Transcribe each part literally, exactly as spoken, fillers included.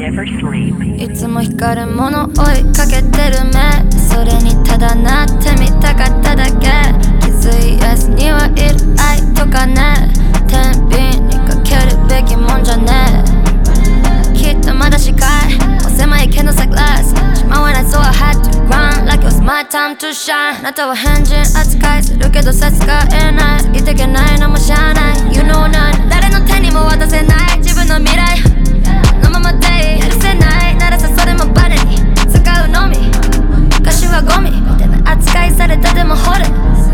いつも光るもの追いかけてる目、それにただなってみたかっただけ。気づいやすにはいる愛とかね、天秤にかけるべきもんじゃねえ。きっとまだ視界も狭いけどサングラスしまわない So I had to run like it was my time to shine。 あなたは変人扱いするけどさ使えない、いてけないのもしゃあない You know none、 誰の手にも渡せない自分の未来のままで許せないならさそれもバレに使うのみ、昔はゴミみたいな扱いされたでも掘れ、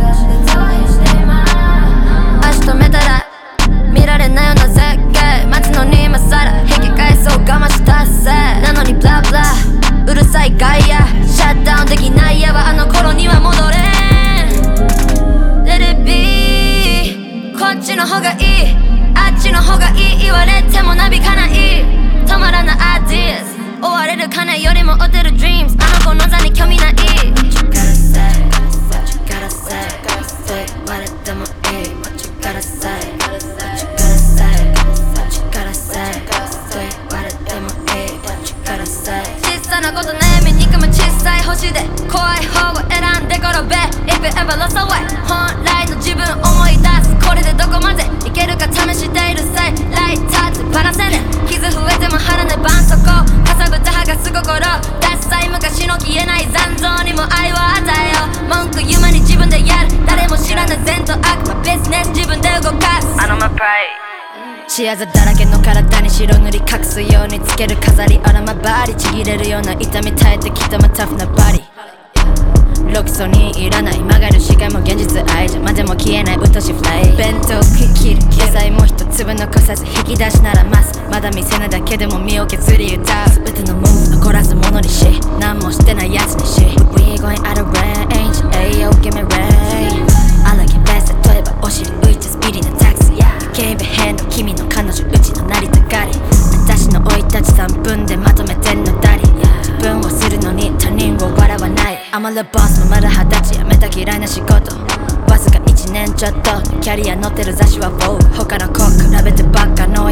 足止めたら見られないような絶景待つのに今さら引き返そう我慢したせいなのにブラブラうるさい外野シャットダウンできないやはあの頃には戻れん Let it be こっちの方がいいあっちの方がいい言われてもなびかない止まらない ideas 追われる金よりも追ってる dreams あの子の座に興味ない What you gotta say What you gotta say そう言われてもいい What you gotta say What you gotta say What you gotta say そう言われてもいい What you gotta say 小さなこと悩みに組む小さい星で怖い方を選んで転べ If you ever lost away 本来の自分思い出すこれでどこまでいけるか試している際ライターってバラせね傷増えても張らねばんそこかさぶた剥がす心ダッサい昔の消えない残像にも愛を与えよう文句言う間に自分でやる誰も知らない善と悪魔ビジネス自分で動かす I know my pride視あざだらけの体に白塗り隠すようにつける飾りあらまバリちぎれるような痛み耐えてきたまタフなバディロキソにいらない曲がる視界も現実愛じゃまでも消えないうとしフライ弁当食い切る野菜も一粒残さず引き出しならますまだ見せないだけでも身を削り歌う全てのムーブ残らずものにし何もしてないやつにし We going out of range Ayo give me rain I like it best 例えばお尻浮いてスピリなタクシー警備変の君の彼女うちの成りたがり私の生い立ちさんぷんでまとめてんのだり自分をするのに他人を笑わないI'm a little boss もまだ二十歳辞めた嫌いな仕事わずかいちねんちょっとキャリア乗ってる雑誌は Vogue 他の子比べてばっかの